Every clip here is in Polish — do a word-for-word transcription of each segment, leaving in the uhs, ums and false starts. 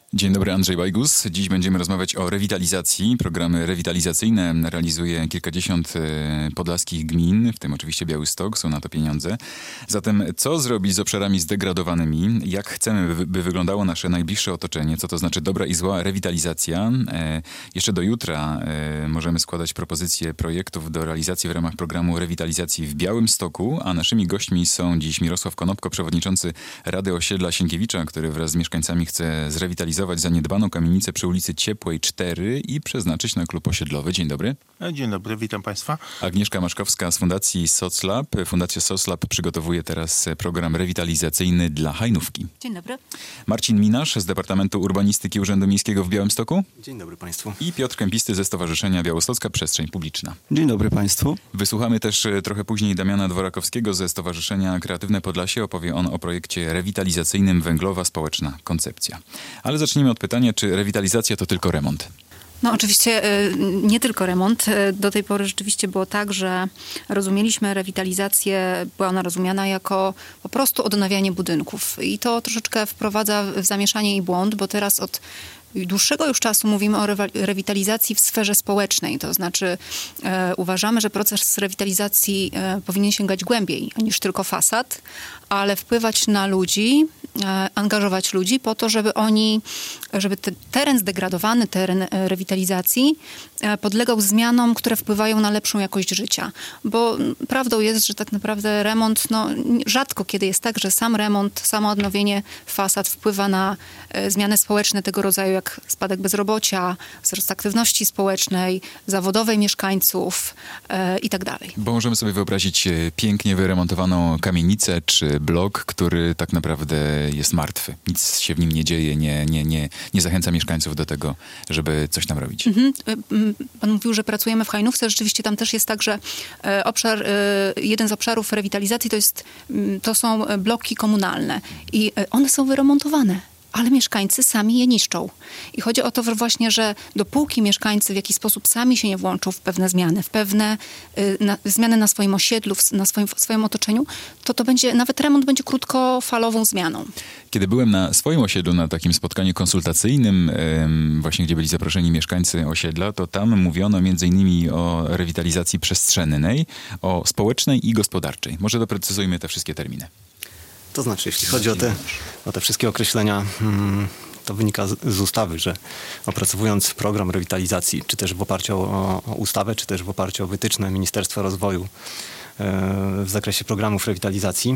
Dzień dobry, Andrzej Bajgus. Dziś będziemy rozmawiać o rewitalizacji. Programy rewitalizacyjne realizuje kilkadziesiąt podlaskich gmin, w tym oczywiście Białystok, są na to pieniądze. Zatem co zrobić z obszarami zdegradowanymi? Jak chcemy, by wyglądało nasze najbliższe otoczenie? Co to znaczy dobra i zła rewitalizacja? E, jeszcze do jutra e, możemy składać propozycje projektów do realizacji w ramach programu rewitalizacji w Białymstoku, a naszymi gośćmi są dziś Mirosław Konopko, przewodniczący Rady Osiedla Sienkiewicza, który wraz z mieszkańcami chce zrewitalizować zaniedbaną kamienicę przy ulicy Ciepłej cztery i przeznaczyć na klub osiedlowy. Dzień dobry. Dzień dobry, witam Państwa. Agnieszka Maszkowska z Fundacji SocLab. Fundacja SocLab przygotowuje teraz program rewitalizacyjny dla Hajnówki. Dzień dobry. Marcin Minasz z Departamentu Urbanistyki Urzędu Miejskiego w Białymstoku. Dzień dobry Państwu. I Piotr Kępisty ze Stowarzyszenia Białostocka Przestrzeń Publiczna. Dzień dobry Państwu. Wysłuchamy też trochę później Damiana Dworakowskiego ze Stowarzyszenia Kreatywne Podlasie. Opowie on o projekcie rewitalizacyjnym Węglowa Społeczna Koncepcja. Ale zacznijmy od pytania, czy rewitalizacja to tylko remont? No oczywiście nie tylko remont. Do tej pory rzeczywiście było tak, że rozumieliśmy rewitalizację, była ona rozumiana jako po prostu odnawianie budynków. I to troszeczkę wprowadza w zamieszanie i błąd, bo teraz od dłuższego już czasu mówimy o rewitalizacji w sferze społecznej. To znaczy e, uważamy, że proces rewitalizacji e, powinien sięgać głębiej niż tylko fasad, ale wpływać na ludzi, e, angażować ludzi po to, żeby oni, żeby ten teren zdegradowany, teren e, rewitalizacji e, podlegał zmianom, które wpływają na lepszą jakość życia. Bo prawdą jest, że tak naprawdę remont, no rzadko kiedy jest tak, że sam remont, samo odnowienie fasad wpływa na e, zmiany społeczne tego rodzaju, jak spadek bezrobocia, wzrost aktywności społecznej, zawodowej mieszkańców e, i tak dalej. Bo możemy sobie wyobrazić pięknie wyremontowaną kamienicę czy blok, który tak naprawdę jest martwy. Nic się w nim nie dzieje, nie, nie, nie, nie zachęca mieszkańców do tego, żeby coś tam robić. Mhm. Pan mówił, że pracujemy w Hajnówce. Rzeczywiście tam też jest tak, że obszar, jeden z obszarów rewitalizacji to, jest, to są bloki komunalne i one są wyremontowane, ale mieszkańcy sami je niszczą. I chodzi o to właśnie, że dopóki mieszkańcy w jakiś sposób sami się nie włączą w pewne zmiany, w pewne y, na, zmiany na swoim osiedlu, w, na swoim, w swoim otoczeniu, to to będzie, nawet remont będzie krótkofalową zmianą. Kiedy byłem na swoim osiedlu, na takim spotkaniu konsultacyjnym, ym, właśnie gdzie byli zaproszeni mieszkańcy osiedla, to tam mówiono między innymi o rewitalizacji przestrzennej, o społecznej i gospodarczej. Może doprecyzujmy te wszystkie terminy. To znaczy, jeśli chodzi o te, o te wszystkie określenia, to wynika z, z ustawy, że opracowując program rewitalizacji, czy też w oparciu o, o ustawę, czy też w oparciu o wytyczne Ministerstwa Rozwoju w zakresie programów rewitalizacji,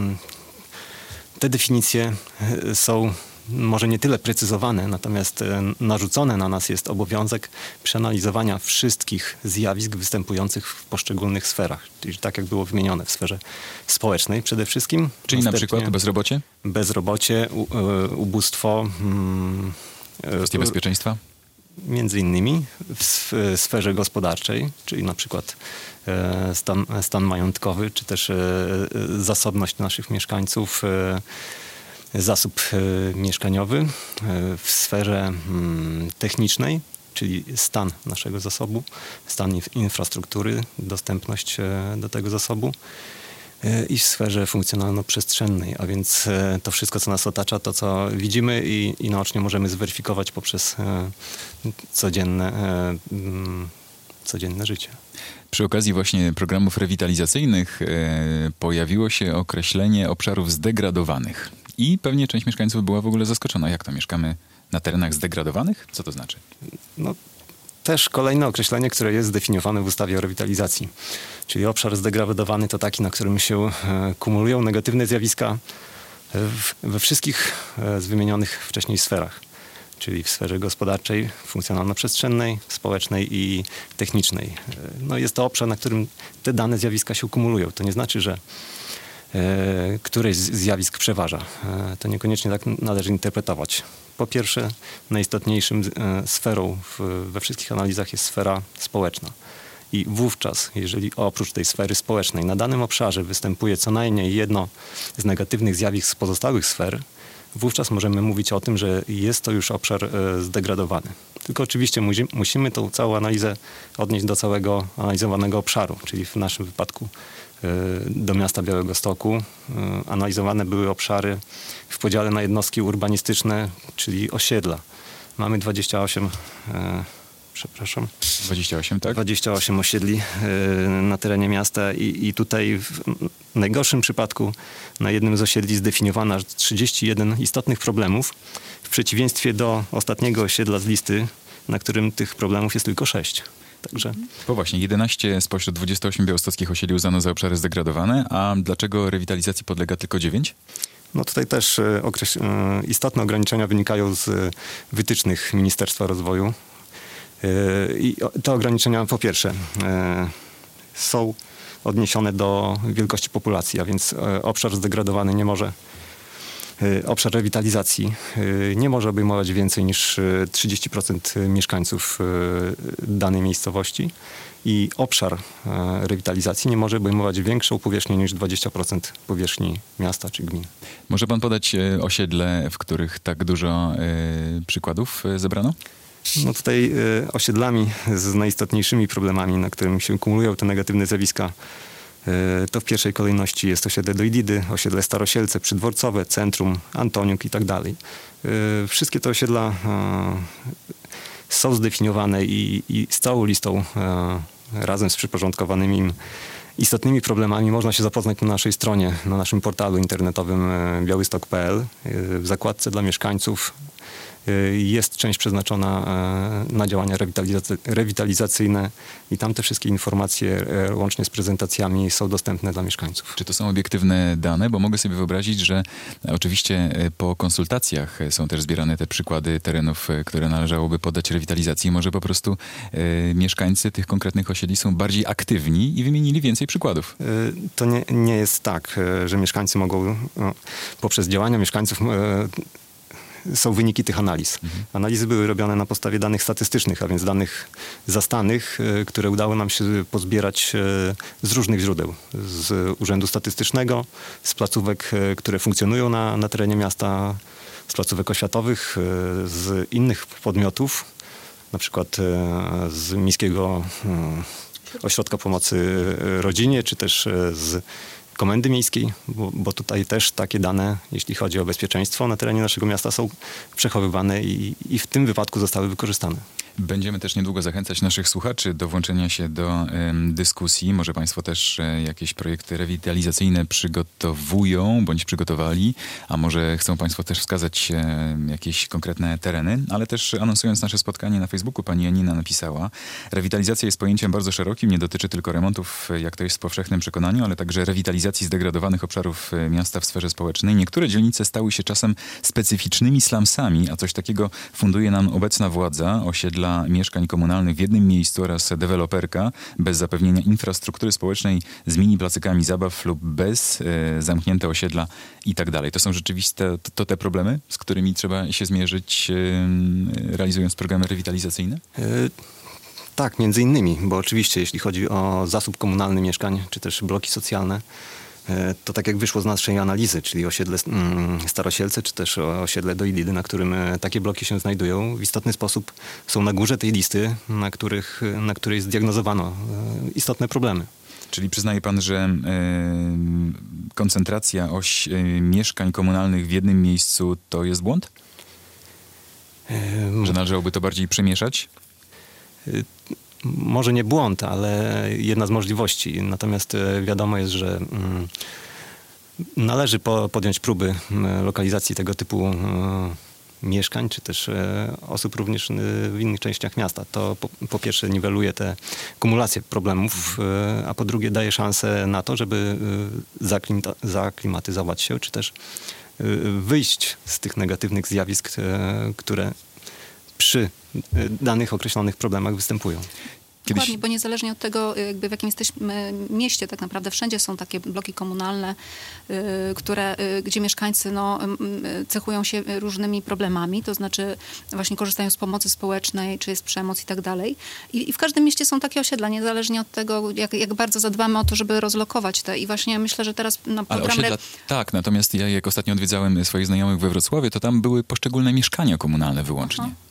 te definicje są może nie tyle precyzowane, natomiast narzucone na nas jest obowiązek przeanalizowania wszystkich zjawisk występujących w poszczególnych sferach. Czyli tak jak było wymienione w sferze społecznej przede wszystkim. Czyli na przykład bezrobocie? Bezrobocie, u, ubóstwo. Hmm, Kwestie bezpieczeństwa? Między innymi w sferze gospodarczej, czyli na przykład stan, stan majątkowy, czy też zasobność naszych mieszkańców, zasób y, mieszkaniowy, y, w sferze y, technicznej, czyli stan naszego zasobu, stan inf- infrastruktury, dostępność y, do tego zasobu y, i w sferze funkcjonalno-przestrzennej, a więc y, to wszystko, co nas otacza, to co widzimy i, i naocznie możemy zweryfikować poprzez y, codzienne, y, y, codzienne życie. Przy okazji właśnie programów rewitalizacyjnych y, pojawiło się określenie obszarów zdegradowanych. I pewnie część mieszkańców była w ogóle zaskoczona. Jak to, mieszkamy na terenach zdegradowanych? Co to znaczy? No, też kolejne określenie, które jest zdefiniowane w ustawie o rewitalizacji. Czyli obszar zdegradowany to taki, na którym się e, kumulują negatywne zjawiska w, we wszystkich e, z wymienionych wcześniej sferach. Czyli w sferze gospodarczej, funkcjonalno-przestrzennej, społecznej i technicznej. E, no, jest to obszar, na którym te dane zjawiska się kumulują. To nie znaczy, że E, któreś z zjawisk przeważa. E, to niekoniecznie tak należy interpretować. Po pierwsze, najistotniejszym e, sferą w, we wszystkich analizach jest sfera społeczna. I wówczas, jeżeli oprócz tej sfery społecznej na danym obszarze występuje co najmniej jedno z negatywnych zjawisk z pozostałych sfer, wówczas możemy mówić o tym, że jest to już obszar e, zdegradowany. Tylko oczywiście musi, musimy tą całą analizę odnieść do całego analizowanego obszaru, czyli w naszym wypadku do miasta Białegostoku. Analizowane były obszary w podziale na jednostki urbanistyczne, czyli osiedla. Mamy dwadzieścia osiem, przepraszam. dwadzieścia osiem, tak? dwadzieścia osiem osiedli na terenie miasta i, i tutaj w najgorszym przypadku na jednym z osiedli zdefiniowano aż trzydzieści jeden istotnych problemów, w przeciwieństwie do ostatniego osiedla z listy, na którym tych problemów jest tylko sześć. Także... Bo właśnie, jedenaście spośród dwudziestu ośmiu białostockich osiedli uznano za obszary zdegradowane, a dlaczego rewitalizacji podlega tylko dziewięć? No tutaj też okreś... istotne ograniczenia wynikają z wytycznych Ministerstwa Rozwoju. I te ograniczenia po pierwsze są odniesione do wielkości populacji, a więc obszar zdegradowany nie może, obszar rewitalizacji nie może obejmować więcej niż trzydzieści procent mieszkańców danej miejscowości i obszar rewitalizacji nie może obejmować większą powierzchnię niż dwadzieścia procent powierzchni miasta czy gminy. Może pan podać osiedle, w których tak dużo przykładów zebrano? No tutaj y, osiedlami z najistotniejszymi problemami, na którym się kumulują te negatywne zjawiska, y, to w pierwszej kolejności jest osiedle Dojdidy, osiedle Starosielce, Przydworcowe, Centrum, Antoniuk i tak dalej. Y, wszystkie te osiedla y, są zdefiniowane i, i z całą listą y, razem z przyporządkowanymi im istotnymi problemami można się zapoznać na naszej stronie, na naszym portalu internetowym białystok kropka p l. Y, w zakładce dla mieszkańców jest część przeznaczona na działania rewitalizacyjne i tam te wszystkie informacje łącznie z prezentacjami są dostępne dla mieszkańców. Czy to są obiektywne dane? Bo mogę sobie wyobrazić, że oczywiście po konsultacjach są też zbierane te przykłady terenów, które należałoby poddać rewitalizacji. Może po prostu e, mieszkańcy tych konkretnych osiedli są bardziej aktywni i wymienili więcej przykładów. To nie, nie jest tak, że mieszkańcy mogą no, poprzez działania mieszkańców e, są wyniki tych analiz. Mhm. Analizy były robione na podstawie danych statystycznych, a więc danych zastanych, które udało nam się pozbierać z różnych źródeł. Z Urzędu Statystycznego, z placówek, które funkcjonują na, na terenie miasta, z placówek oświatowych, z innych podmiotów, na przykład z Miejskiego Ośrodka Pomocy Rodzinie, czy też z Komendy Miejskiej, bo, bo tutaj też takie dane, jeśli chodzi o bezpieczeństwo na terenie naszego miasta, są przechowywane i, i w tym wypadku zostały wykorzystane. Będziemy też niedługo zachęcać naszych słuchaczy do włączenia się do y, dyskusji. Może państwo też y, jakieś projekty rewitalizacyjne przygotowują bądź przygotowali, a może chcą państwo też wskazać y, jakieś konkretne tereny, ale też anonsując nasze spotkanie na Facebooku, pani Janina napisała: rewitalizacja jest pojęciem bardzo szerokim, nie dotyczy tylko remontów, jak to jest w powszechnym przekonaniu, ale także rewitalizacji zdegradowanych obszarów miasta w sferze społecznej. Niektóre dzielnice stały się czasem specyficznymi slumsami, a coś takiego funduje nam obecna władza, osiedla mieszkań komunalnych w jednym miejscu oraz deweloperka bez zapewnienia infrastruktury społecznej z mini placykami zabaw lub bez, e, zamknięte osiedla i tak dalej. To są rzeczywiste to, to te problemy, z którymi trzeba się zmierzyć, e, realizując programy rewitalizacyjne? Yy, tak, między innymi, bo oczywiście jeśli chodzi o zasób komunalny mieszkań, czy też bloki socjalne, to tak jak wyszło z naszej analizy, czyli osiedle Starosielce, czy też osiedle Dojdidy, na którym takie bloki się znajdują, w istotny sposób są na górze tej listy, na, których, na której zdiagnozowano istotne problemy. Czyli przyznaje pan, że y, koncentracja oś y, mieszkań komunalnych w jednym miejscu to jest błąd? Że należałoby to bardziej przemieszać? Y Może nie błąd, ale jedna z możliwości. Natomiast wiadomo jest, że należy podjąć próby lokalizacji tego typu mieszkań, czy też osób również w innych częściach miasta. To po, po pierwsze niweluje te kumulacje problemów, a po drugie daje szansę na to, żeby zaaklimatyzować się, czy też wyjść z tych negatywnych zjawisk, które przy danych określonych problemach występują. Kiedyś... Dokładnie, bo niezależnie od tego, jakby w jakim jesteśmy mieście, tak naprawdę wszędzie są takie bloki komunalne, które, gdzie mieszkańcy no, cechują się różnymi problemami, to znaczy właśnie korzystają z pomocy społecznej, czy jest przemoc i tak dalej. I, i w każdym mieście są takie osiedla, niezależnie od tego, jak, jak bardzo zadbamy o to, żeby rozlokować te. I właśnie myślę, że teraz na program... Ale osiedla, tak, natomiast ja jak ostatnio odwiedzałem swoich znajomych we Wrocławiu, to tam były poszczególne mieszkania komunalne wyłącznie. Aha.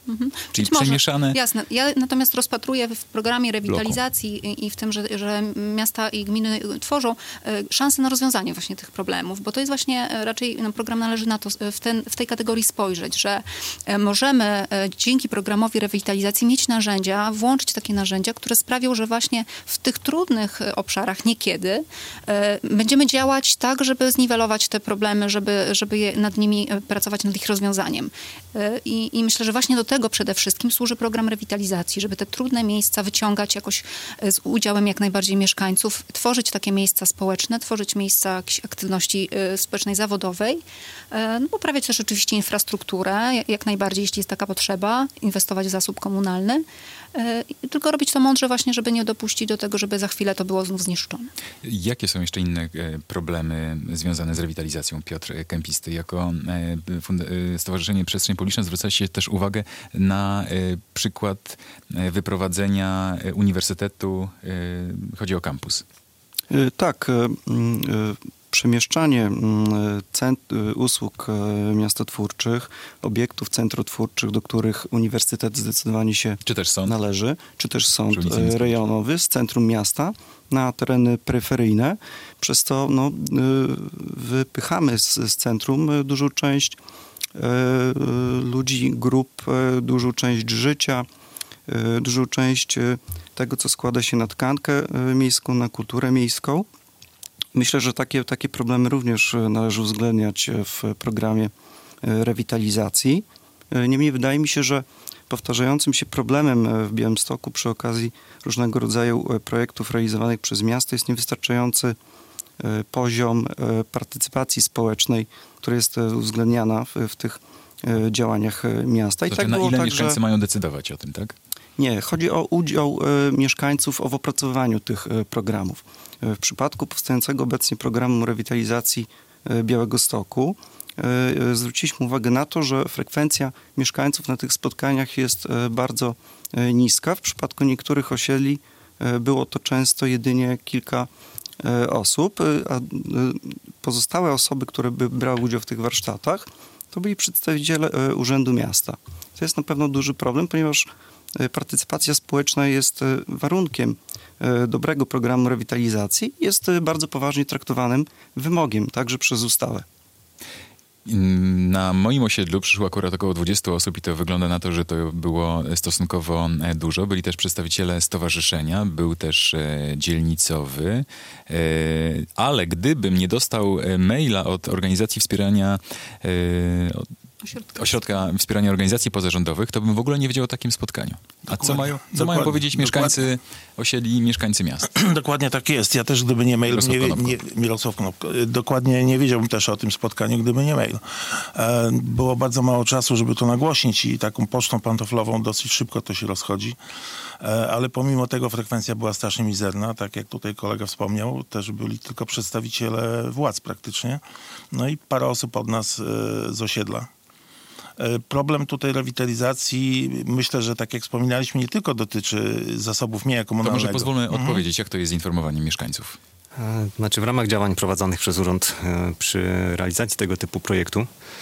Mhm. Czyli Być może, przemieszane... Jasne. Ja natomiast rozpatruję w programie rewitalizacji i, i w tym, że, że miasta i gminy tworzą szanse na rozwiązanie właśnie tych problemów, bo to jest właśnie raczej, no, program należy na to w, ten, w tej kategorii spojrzeć, że możemy dzięki programowi rewitalizacji mieć narzędzia, włączyć takie narzędzia, które sprawią, że właśnie w tych trudnych obszarach niekiedy będziemy działać tak, żeby zniwelować te problemy, żeby, żeby je, nad nimi pracować, nad ich rozwiązaniem. I, I myślę, że właśnie do tego przede wszystkim służy program rewitalizacji, żeby te trudne miejsca wyciągać jakoś z udziałem jak najbardziej mieszkańców, tworzyć takie miejsca społeczne, tworzyć miejsca jakiejś aktywności społecznej, zawodowej, no, poprawiać też oczywiście infrastrukturę, jak najbardziej, jeśli jest taka potrzeba, inwestować w zasób komunalny, tylko robić to mądrze właśnie, żeby nie dopuścić do tego, żeby za chwilę to było znów zniszczone. Jakie są jeszcze inne problemy związane z rewitalizacją? Piotr Kępisty, jako Stowarzyszenie Przestrzeń Publiczna zwraca się też uwagę na przykład wyprowadzenia uniwersytetu, chodzi o kampus. Tak, przemieszczanie cent, usług miastotwórczych, obiektów centrotwórczych, do których uniwersytet zdecydowanie się czy też sąd? należy, czy też sąd rejonowy z centrum miasta na tereny peryferyjne. Przez to no, wypychamy z, z centrum dużą część ludzi, grup, dużą część życia, dużą część tego, co składa się na tkankę miejską, na kulturę miejską. Myślę, że takie, takie problemy również należy uwzględniać w programie rewitalizacji. Niemniej wydaje mi się, że powtarzającym się problemem w Białymstoku przy okazji różnego rodzaju projektów realizowanych przez miasto jest niewystarczający poziom partycypacji społecznej, która jest uwzględniana w, w tych działaniach miasta. I znaczy, tak na było ile tak, mieszkańcy że... mają decydować o tym, tak? Nie, chodzi o udział mieszkańców w opracowaniu tych programów. W przypadku powstającego obecnie programu rewitalizacji Białegostoku zwróciliśmy uwagę na to, że frekwencja mieszkańców na tych spotkaniach jest bardzo niska. W przypadku niektórych osiedli było to często jedynie kilka osób, a pozostałe osoby, które by brały udział w tych warsztatach, to byli przedstawiciele Urzędu Miasta. To jest na pewno duży problem, ponieważ partycypacja społeczna jest warunkiem dobrego programu rewitalizacji, jest bardzo poważnie traktowanym wymogiem, także przez ustawę. Na moim osiedlu przyszło akurat około dwudziestu osób i to wygląda na to, że to było stosunkowo dużo. Byli też przedstawiciele stowarzyszenia, był też dzielnicowy, ale gdybym nie dostał maila od organizacji wspierania Ośrodka. Ośrodka Wspierania Organizacji Pozarządowych, to bym w ogóle nie wiedział o takim spotkaniu. A dokładnie, co mają, co mają powiedzieć mieszkańcy dokładnie. osiedli, mieszkańcy miast? Dokładnie tak jest. Ja też, gdyby nie mail... Mirosław nie, Konopko. Nie, Mirosław Konopko. Dokładnie nie wiedziałbym też o tym spotkaniu, gdyby nie mail. E, było bardzo mało czasu, żeby to nagłośnić i taką pocztą pantoflową dosyć szybko to się rozchodzi. E, ale pomimo tego frekwencja była strasznie mizerna. Tak jak tutaj kolega wspomniał, też byli tylko przedstawiciele władz praktycznie. No i parę osób od nas e, z osiedla. Problem tutaj rewitalizacji, myślę, że tak jak wspominaliśmy, nie tylko dotyczy zasobów mienia komunalnego. To może pozwólmy mhm. odpowiedzieć, jak to jest z informowaniem mieszkańców. Znaczy w ramach działań prowadzonych przez urząd przy realizacji tego typu projektu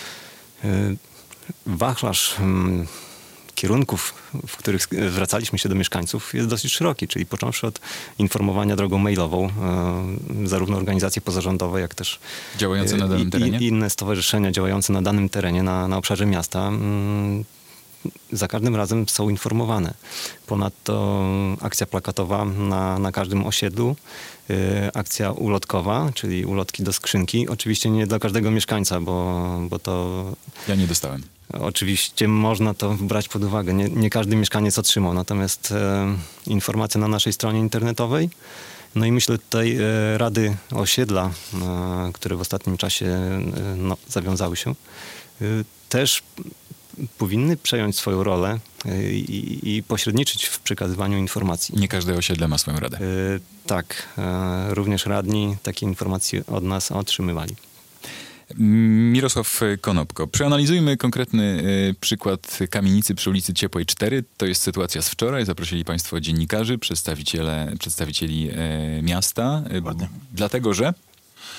wachlarz kierunków, w których zwracaliśmy się do mieszkańców, jest dosyć szeroki, czyli począwszy od informowania drogą mailową, e, zarówno organizacje pozarządowe, jak też działające na danym i, terenie? I inne stowarzyszenia działające na danym terenie, na, na obszarze miasta, m, za każdym razem są informowane. Ponadto akcja plakatowa na, na każdym osiedlu, e, akcja ulotkowa, czyli ulotki do skrzynki. Oczywiście nie dla każdego mieszkańca, bo, bo to... Ja nie dostałem. Oczywiście można to brać pod uwagę. Nie, nie każdy mieszkaniec otrzymał, natomiast e, informacja na naszej stronie internetowej. No i myślę tutaj e, rady osiedla, e, które w ostatnim czasie e, no, zawiązały się, e, też powinny przejąć swoją rolę e, i, i pośredniczyć w przekazywaniu informacji. Nie każde osiedle ma swoją radę. E, tak, e, również radni takie informacje od nas otrzymywali. Mirosław Konopko. Przeanalizujmy konkretny y, przykład kamienicy przy ulicy Ciepłej cztery. To jest sytuacja z wczoraj. Zaprosili państwo dziennikarzy, przedstawiciele, przedstawicieli y, miasta. Y, dlatego, że...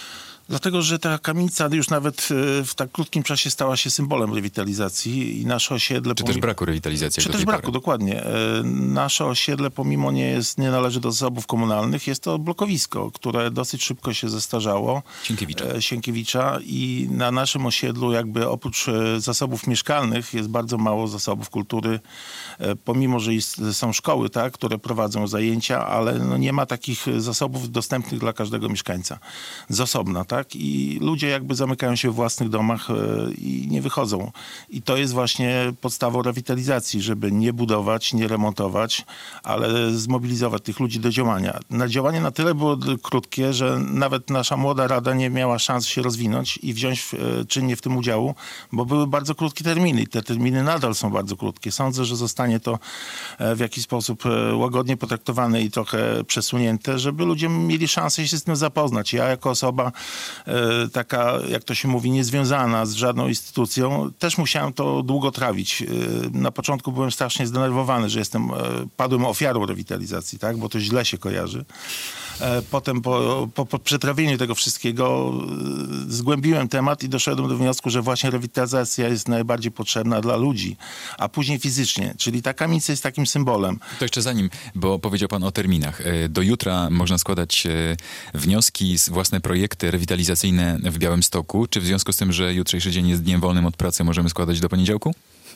Dlatego, że ta kamienica już nawet w tak krótkim czasie stała się symbolem rewitalizacji i nasze osiedle... Czy też braku rewitalizacji? Czy też braku, pory. Dokładnie. Nasze osiedle, pomimo nie jest, nie należy do zasobów komunalnych, jest to blokowisko, które dosyć szybko się zestarzało. Sienkiewicza. Sienkiewicza i na naszym osiedlu jakby oprócz zasobów mieszkalnych jest bardzo mało zasobów kultury, pomimo, że jest, są szkoły, tak, które prowadzą zajęcia, ale no nie ma takich zasobów dostępnych dla każdego mieszkańca. Z osobna, tak? I ludzie jakby zamykają się w własnych domach i nie wychodzą. I to jest właśnie podstawą rewitalizacji, żeby nie budować, nie remontować, ale zmobilizować tych ludzi do działania. Na działanie na tyle było krótkie, że nawet nasza młoda rada nie miała szans się rozwinąć i wziąć czynnie w tym udziału, bo były bardzo krótkie terminy i te terminy nadal są bardzo krótkie. Sądzę, że zostanie to w jakiś sposób łagodnie potraktowane i trochę przesunięte, żeby ludzie mieli szansę się z tym zapoznać. Ja jako osoba taka, jak to się mówi, niezwiązana z żadną instytucją, też musiałem to długo trawić. Na początku byłem strasznie zdenerwowany, że jestem, padłem ofiarą rewitalizacji, tak? Bo to źle się kojarzy. Potem po, po, po przetrawieniu tego wszystkiego zgłębiłem temat i doszedłem do wniosku, że właśnie rewitalizacja jest najbardziej potrzebna dla ludzi, a później fizycznie. Czyli ta kamienica jest takim symbolem. To jeszcze zanim, bo powiedział pan o terminach. Do jutra można składać wnioski, własne projekty rewitalizacyjne w Białymstoku. Czy w związku z tym, że jutrzejszy dzień jest dniem wolnym od pracy, możemy składać do poniedziałku?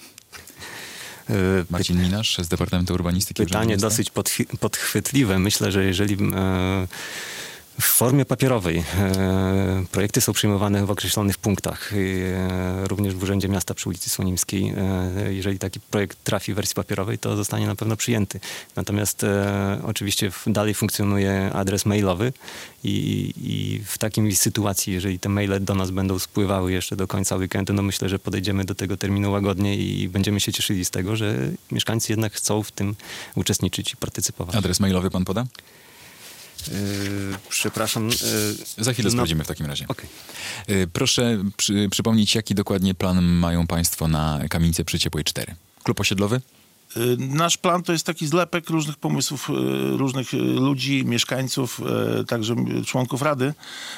Marcin Minarz z Departamentu Urbanistyki. Pytanie dosyć podchwytliwe. Myślę, że jeżeli e, w formie papierowej e, projekty są przyjmowane w określonych punktach, e, również w Urzędzie Miasta przy ulicy Słonimskiej, e, jeżeli taki projekt trafi w wersji papierowej, to zostanie na pewno przyjęty. Natomiast e, oczywiście w, dalej funkcjonuje adres mailowy i, i w takiej sytuacji, jeżeli te maile do nas będą spływały jeszcze do końca weekendu, no myślę, że podejdziemy do tego terminu łagodnie i będziemy się cieszyli z tego, że mieszkańcy jednak chcą w tym uczestniczyć i partycypować. Adres mailowy pan poda? Yy, przepraszam. Yy, Za chwilę no, sprawdzimy w takim razie. Okay. Yy, proszę przy, przypomnieć, jaki dokładnie plan mają państwo na kamienicę przy Ciepłej cztery? Klub osiedlowy? Nasz plan to jest taki zlepek różnych pomysłów, różnych ludzi, mieszkańców, także członków Rady.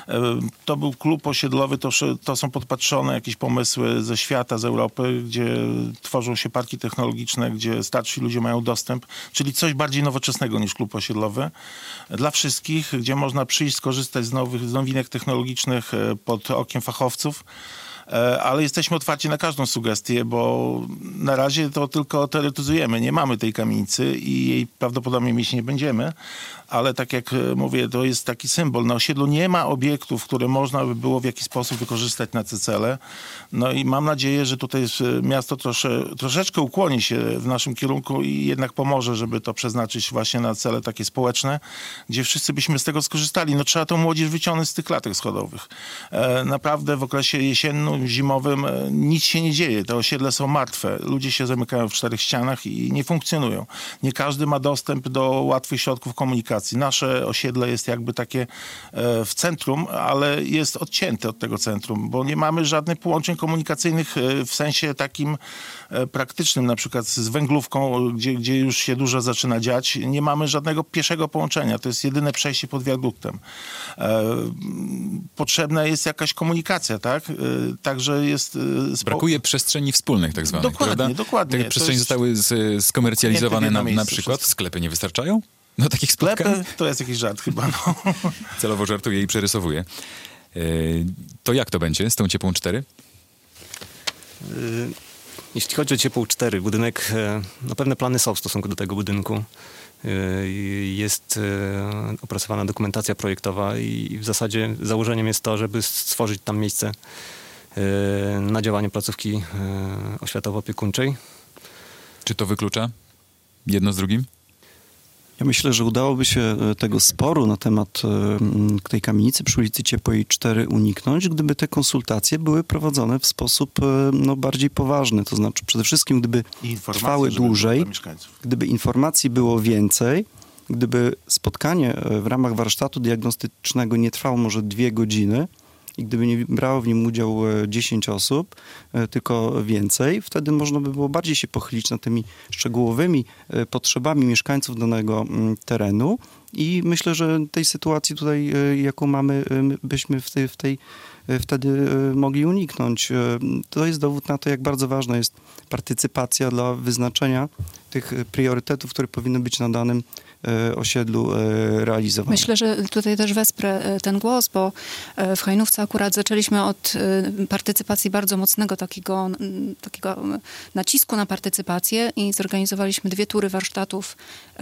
To był klub osiedlowy, to, to są podpatrzone jakieś pomysły ze świata, z Europy, gdzie tworzą się parki technologiczne, gdzie starsi ludzie mają dostęp, czyli coś bardziej nowoczesnego niż klub osiedlowy. Dla wszystkich, gdzie można przyjść, skorzystać z nowych, z nowinek technologicznych pod okiem fachowców. Ale jesteśmy otwarci na każdą sugestię, bo na razie to tylko teoretyzujemy. Nie mamy tej kamienicy i jej prawdopodobnie mieć nie będziemy, ale tak jak mówię, to jest taki symbol. Na osiedlu nie ma obiektów, które można by było w jakiś sposób wykorzystać na te cele. No i mam nadzieję, że tutaj miasto trosze, troszeczkę ukłoni się w naszym kierunku i jednak pomoże, żeby to przeznaczyć właśnie na cele takie społeczne, gdzie wszyscy byśmy z tego skorzystali. No trzeba tą młodzież wyciągnąć z tych klatek schodowych. E, naprawdę w okresie jesiennym, zimowym e, nic się nie dzieje. Te osiedle są martwe. Ludzie się zamykają w czterech ścianach i nie funkcjonują. Nie każdy ma dostęp do łatwych środków komunikacji. Nasze osiedle jest jakby takie e, w centrum, ale jest odcięte od tego centrum, bo nie mamy żadnych połączeń komunikacyjnych e, w sensie takim e, praktycznym, na przykład z Węglówką, gdzie, gdzie już się dużo zaczyna dziać. Nie mamy żadnego pieszego połączenia. To jest jedyne przejście pod wiaduktem. E, potrzebna jest jakaś komunikacja, tak? E, także jest... E, spo... Brakuje przestrzeni wspólnych tak zwanych, dokładnie, prawda? Dokładnie. Te przestrzenie jest... zostały z, skomercjalizowane na, na przykład. Wszystko. Sklepy nie wystarczają? No takich spotkań? Sklepy to jest jakiś żart chyba. No. Celowo żartuję i przerysowuję. Yy, to jak to będzie z tą Ciepłą cztery? Yy, jeśli chodzi o Ciepłą cztery, budynek, no pewne plany są w stosunku do tego budynku. Yy, jest yy, opracowana dokumentacja projektowa i w zasadzie założeniem jest to, żeby stworzyć tam miejsce yy, na działanie placówki yy, oświatowo-opiekuńczej. Czy to wyklucza jedno z drugim? Ja myślę, że udałoby się tego sporu na temat tej kamienicy przy ulicy Ciepłej cztery uniknąć, gdyby te konsultacje były prowadzone w sposób no, bardziej poważny. To znaczy przede wszystkim, gdyby trwały dłużej, gdyby informacji było więcej, gdyby spotkanie w ramach warsztatu diagnostycznego nie trwało może dwie godziny, i gdyby nie brało w nim udział dziesięć osób, tylko więcej, wtedy można by było bardziej się pochylić nad tymi szczegółowymi potrzebami mieszkańców danego terenu i myślę, że tej sytuacji tutaj, jaką mamy, byśmy w tej, w tej wtedy mogli uniknąć. To jest dowód na to, jak bardzo ważna jest partycypacja dla wyznaczenia tych priorytetów, które powinny być na danym osiedlu realizowane. Myślę, że tutaj też wesprę ten głos, bo w Hajnówce akurat zaczęliśmy od partycypacji bardzo mocnego takiego, takiego nacisku na partycypację i zorganizowaliśmy dwie tury warsztatów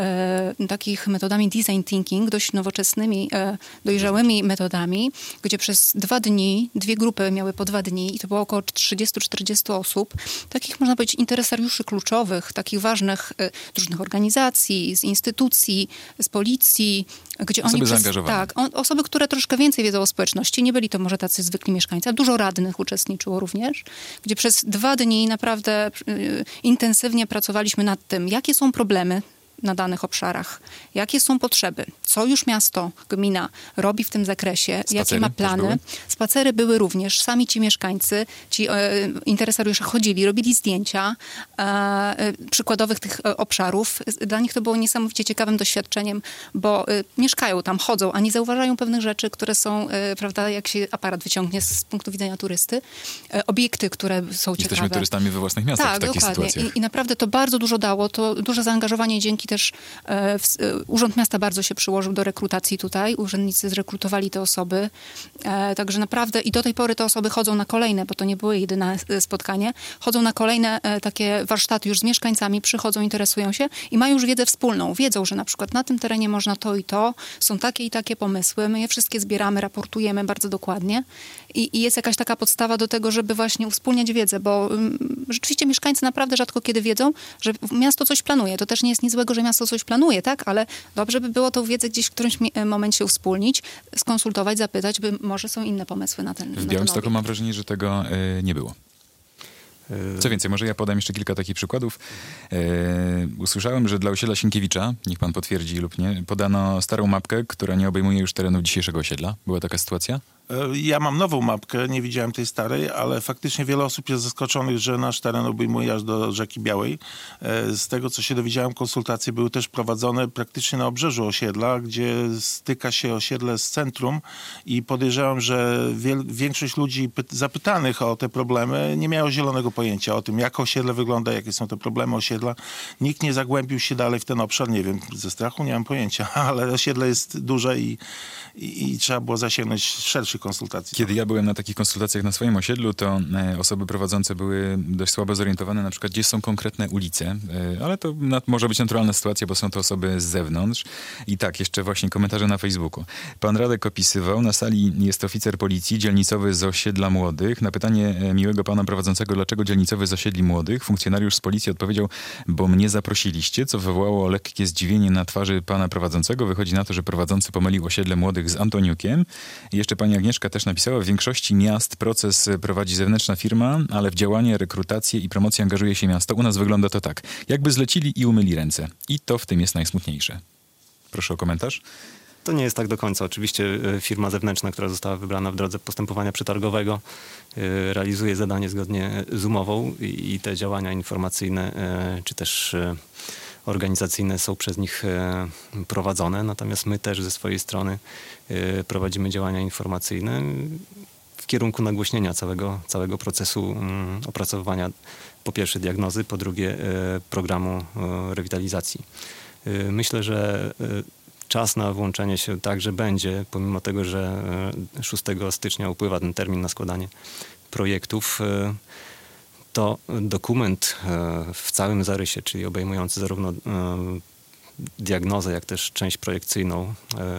takich metodami design thinking, dość nowoczesnymi, dojrzałymi metodami, gdzie przez dwa dni, dwie grupy miały po dwa dni i to było około trzydzieści czterdzieści osób, takich można powiedzieć interesariuszy kluczowych, takich ważnych z różnych organizacji, z instytucji, z policji, gdzie osoby oni... Przez, zaangażowane. tak, on, osoby, które troszkę więcej wiedzą o społeczności. Nie byli to może tacy zwykli mieszkańcy, a dużo radnych uczestniczyło również, gdzie przez dwa dni naprawdę y, intensywnie pracowaliśmy nad tym, jakie są problemy na danych obszarach, jakie są potrzeby, co już miasto, gmina robi w tym zakresie, Spacery jakie ma plany. były? Spacery były również, sami ci mieszkańcy, ci e, interesariusze chodzili, robili zdjęcia e, e, przykładowych tych e, obszarów. Dla nich to było niesamowicie ciekawym doświadczeniem, bo e, mieszkają tam, chodzą, a nie zauważają pewnych rzeczy, które są, e, prawda, jak się aparat wyciągnie z punktu widzenia turysty, e, obiekty, które są Jesteśmy ciekawe. turystami we własnych miastach Tak, w takich dokładnie. sytuacjach. I, I naprawdę to bardzo dużo dało, to duże zaangażowanie dzięki też e, w, e, Urząd Miasta bardzo się przyłożył do rekrutacji tutaj. Urzędnicy zrekrutowali te osoby. E, także naprawdę i do tej pory te osoby chodzą na kolejne, bo to nie było jedyne spotkanie. Chodzą na kolejne e, takie warsztaty już z mieszkańcami, przychodzą, interesują się i mają już wiedzę wspólną. Wiedzą, że na przykład na tym terenie można to i to, są takie i takie pomysły. My je wszystkie zbieramy, raportujemy bardzo dokładnie i, i jest jakaś taka podstawa do tego, żeby właśnie uwspólniać wiedzę, bo um, rzeczywiście mieszkańcy naprawdę rzadko kiedy wiedzą, że miasto coś planuje. To też nie jest nic złego, że miasto coś planuje, tak? Ale dobrze by było tą wiedzę gdzieś w którymś mi- momencie uwspólnić, skonsultować, zapytać, by może są inne pomysły na ten W na ten Białymstoku obiekt. mam wrażenie, że tego y, nie było. Co więcej, może ja podam jeszcze kilka takich przykładów. E, usłyszałem, że dla osiedla Sienkiewicza, niech pan potwierdzi lub nie, podano starą mapkę, która nie obejmuje już terenów dzisiejszego osiedla. Była taka sytuacja? Ja mam nową mapkę, nie widziałem tej starej, ale faktycznie wiele osób jest zaskoczonych, że nasz teren obejmuje aż do Rzeki Białej. Z tego, co się dowiedziałem, konsultacje były też prowadzone praktycznie na obrzeżu osiedla, gdzie styka się osiedle z centrum i podejrzewam, że wiel- większość ludzi py- zapytanych o te problemy nie miało zielonego pojęcia o tym, jak osiedle wygląda, jakie są te problemy osiedla. Nikt nie zagłębił się dalej w ten obszar, nie wiem, ze strachu nie mam pojęcia, ale osiedle jest duże i, i, i trzeba było zasięgnąć szerszych konsultacji. Kiedy ja byłem na takich konsultacjach na swoim osiedlu, to e, osoby prowadzące były dość słabo zorientowane, na przykład gdzie są konkretne ulice, e, ale to na, może być naturalna sytuacja, bo są to osoby z zewnątrz. I tak, jeszcze właśnie komentarze na Facebooku. Pan Radek opisywał, na sali jest oficer policji, dzielnicowy z osiedla młodych. Na pytanie e, miłego pana prowadzącego, dlaczego dzielnicowy z osiedli młodych, funkcjonariusz z policji odpowiedział, bo mnie zaprosiliście, co wywołało lekkie zdziwienie na twarzy pana prowadzącego. Wychodzi na to, że prowadzący pomylił osiedle młodych z Antoniukiem. I jeszcze pani Agnieszka też napisała, w większości miast proces prowadzi zewnętrzna firma, ale w działanie, rekrutację i promocję angażuje się miasto. U nas wygląda to tak, jakby zlecili i umyli ręce. I to w tym jest najsmutniejsze. Proszę o komentarz. To nie jest tak do końca. Oczywiście e, firma zewnętrzna, która została wybrana w drodze postępowania przetargowego, e, realizuje zadanie zgodnie z umową i, i te działania informacyjne e, czy też e, organizacyjne są przez nich e, prowadzone. Natomiast my też ze swojej strony e, prowadzimy działania informacyjne w kierunku nagłośnienia całego, całego procesu mm, opracowywania po pierwsze diagnozy, po drugie e, programu e, rewitalizacji. E, myślę, że e, czas na włączenie się także będzie, pomimo tego, że szóstego stycznia upływa ten termin na składanie projektów, to dokument w całym zarysie, czyli obejmujący zarówno diagnozę, jak też część projekcyjną,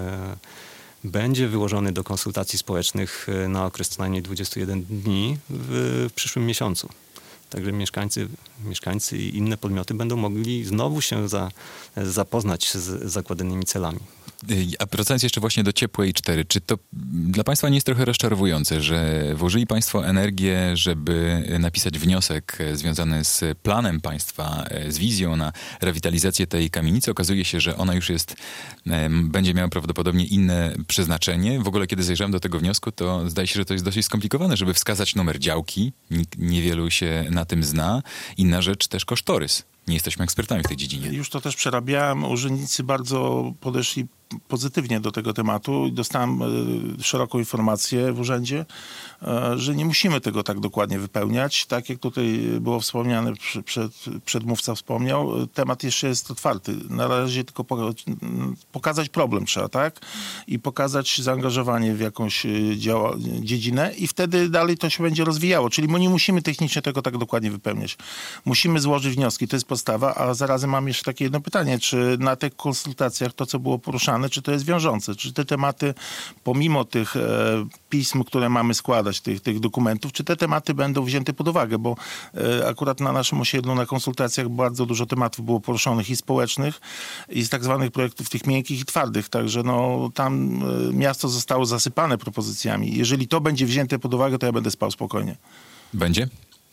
będzie wyłożony do konsultacji społecznych na okres co najmniej dwudziestu jeden dni w przyszłym miesiącu. Także mieszkańcy, mieszkańcy i inne podmioty będą mogli znowu się za, zapoznać z zakładanymi celami. A wracając jeszcze właśnie do ciepłej cztery, czy to dla Państwa nie jest trochę rozczarowujące, że włożyli Państwo energię, żeby napisać wniosek związany z planem państwa, z wizją na rewitalizację tej kamienicy? Okazuje się, że ona już jest, będzie miała prawdopodobnie inne przeznaczenie. W ogóle kiedy zajrzałem do tego wniosku, to zdaje się, że to jest dosyć skomplikowane, żeby wskazać numer działki. Nikt, niewielu się na tym zna. Inna rzecz też kosztorys. Nie jesteśmy ekspertami w tej dziedzinie. Już to też przerabiałem. Urzędnicy bardzo podeszli pozytywnie do tego tematu i dostałem e, szeroką informację w urzędzie, e, że nie musimy tego tak dokładnie wypełniać. Tak jak tutaj było wspomniane, przy, przed, przedmówca wspomniał, temat jeszcze jest otwarty. Na razie tylko po, pokazać problem trzeba, tak? I pokazać zaangażowanie w jakąś działa, dziedzinę i wtedy dalej to się będzie rozwijało. Czyli my nie musimy technicznie tego tak dokładnie wypełniać. Musimy złożyć wnioski, to jest podstawa, a zarazem mam jeszcze takie jedno pytanie, czy na tych konsultacjach to, co było poruszane, czy to jest wiążące? Czy te tematy, pomimo tych e, pism, które mamy składać, tych, tych dokumentów, czy te tematy będą wzięte pod uwagę? Bo e, akurat na naszym osiedlu, na konsultacjach bardzo dużo tematów było poruszonych i społecznych, i z tak zwanych projektów tych miękkich i twardych. Także no, tam e, miasto zostało zasypane propozycjami. Jeżeli to będzie wzięte pod uwagę, to ja będę spał spokojnie. Będzie?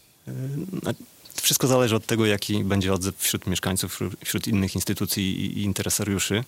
Wszystko zależy od tego, jaki będzie odzew wśród mieszkańców, wśród innych instytucji i interesariuszy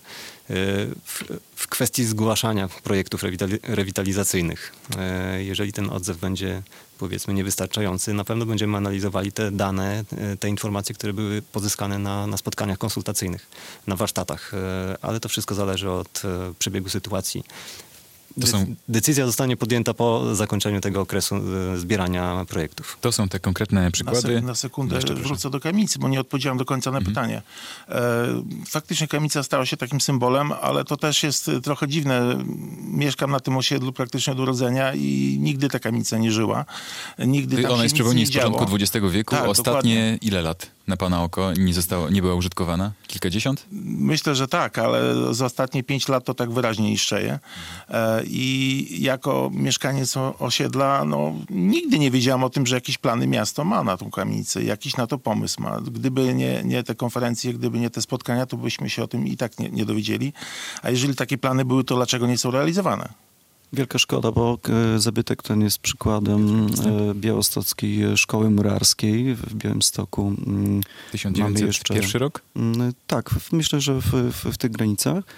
w, w kwestii zgłaszania projektów rewitali- rewitalizacyjnych. Jeżeli ten odzew będzie, powiedzmy, niewystarczający, na pewno będziemy analizowali te dane, te informacje, które były pozyskane na, na spotkaniach konsultacyjnych, na warsztatach, ale to wszystko zależy od przebiegu sytuacji. To są... Decyzja zostanie podjęta po zakończeniu tego okresu e, zbierania projektów. To są te konkretne przykłady. Na, sek- na sekundę Jeszcze wrócę proszę. do kamienicy, bo nie odpowiedziałem do końca na Mhm. pytanie. E, faktycznie kamienica stała się takim symbolem, ale to też jest trochę dziwne. Mieszkam na tym osiedlu praktycznie od urodzenia i nigdy ta kamienica nie żyła. Nigdy tam Ona się jest nic przypomnij nie z początku działo. dwudziestego wieku. Tak, Ostatnie dokładnie. ile lat na pana oko nie zostało, nie była użytkowana? Kilkadziesiąt? Myślę, że tak, ale za ostatnie pięć lat to tak wyraźnie niszczeje. E, I jako mieszkaniec o- osiedla, no nigdy nie wiedziałem o tym, że jakieś plany miasto ma na tą kamienicę, jakiś na to pomysł ma. Gdyby nie, nie te konferencje, gdyby nie te spotkania, to byśmy się o tym i tak nie, nie dowiedzieli. A jeżeli takie plany były, to dlaczego nie są realizowane? Wielka szkoda, bo e, zabytek ten jest przykładem e, białostockiej szkoły murarskiej w Białymstoku. Mm, tysiąc Mamy dziewięćset pierwszy jeszcze- rok? Mm, Tak, w- myślę, że w, w, w tych granicach. E,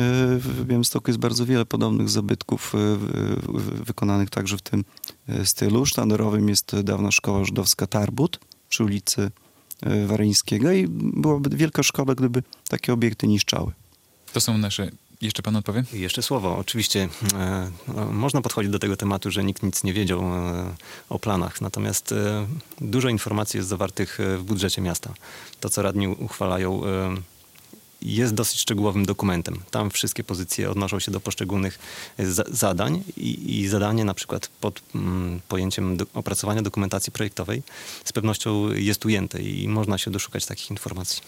W Białymstoku jest bardzo wiele podobnych zabytków e, w- w- wykonanych także w tym e, stylu. Sztandarowym jest dawna szkoła żydowska Tarbut przy ulicy e, Waryńskiego i byłaby wielka szkoda, gdyby takie obiekty niszczały. To są nasze... Jeszcze pan odpowie? I jeszcze słowo. Oczywiście e, no, można podchodzić do tego tematu, że nikt nic nie wiedział e, o planach, natomiast e, dużo informacji jest zawartych e, w budżecie miasta. To, co radni uchwalają, e, jest dosyć szczegółowym dokumentem. Tam wszystkie pozycje odnoszą się do poszczególnych za- zadań i, i zadanie na przykład pod mm, pojęciem do, opracowania dokumentacji projektowej z pewnością jest ujęte i można się doszukać takich informacji.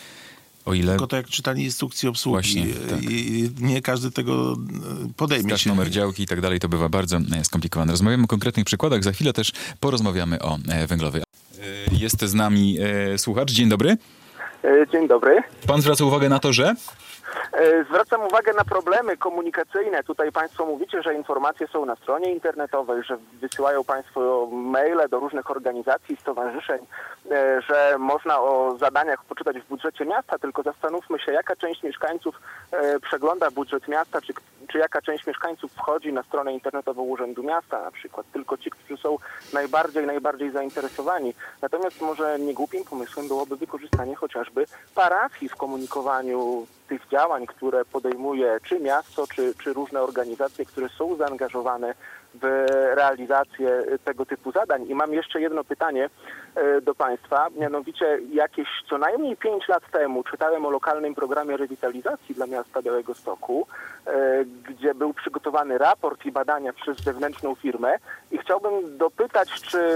O ile... Tylko to jak czytanie instrukcji obsługi. Właśnie, tak. I, i nie każdy tego podejmie Wskaż się. numer działki i tak dalej, to bywa bardzo e, skomplikowane. Rozmawiamy o konkretnych przykładach, za chwilę też porozmawiamy o e, węglowej. E, Jest z nami e, słuchacz, dzień dobry. E, Dzień dobry. Pan zwraca uwagę na to, że... E, Zwracam uwagę na problemy komunikacyjne. Tutaj Państwo mówicie, że informacje są na stronie internetowej, że wysyłają Państwo maile do różnych organizacji, stowarzyszeń, e, że można o zadaniach poczytać w budżecie miasta, tylko zastanówmy się, jaka część mieszkańców e, przegląda budżet miasta, czy, czy jaka część mieszkańców wchodzi na stronę internetową Urzędu Miasta na przykład. Tylko ci, którzy są najbardziej, najbardziej zainteresowani. Natomiast może niegłupim pomysłem byłoby wykorzystanie chociażby parafii w komunikowaniu tych działań, które podejmuje czy miasto, czy, czy różne organizacje, które są zaangażowane w realizację tego typu zadań. I mam jeszcze jedno pytanie e, do Państwa, mianowicie jakieś co najmniej pięć lat temu czytałem o lokalnym programie rewitalizacji dla miasta Białegostoku, e, gdzie był przygotowany raport i badania przez zewnętrzną firmę i chciałbym dopytać, czy e,